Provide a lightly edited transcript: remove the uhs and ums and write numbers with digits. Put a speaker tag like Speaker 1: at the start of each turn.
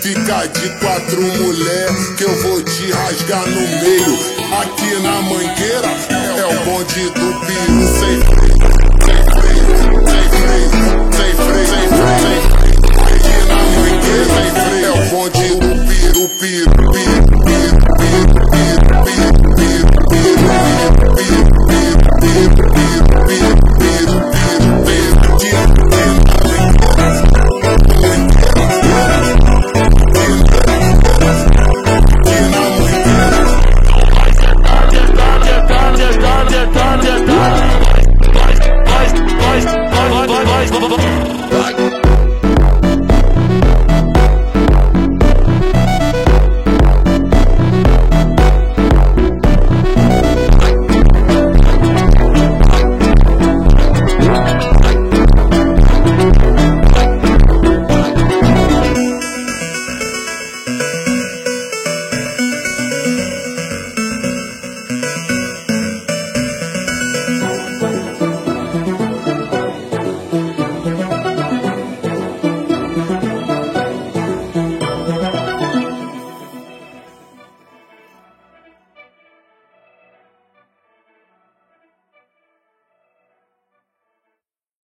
Speaker 1: Fica de quatro mulher que eu vou te rasgar no meio. Aqui na Mangueira é o bonde do peru sem freio, sem freio, sem freio, sem freio, sem freio. Aqui na Mangueira é o bonde do peru.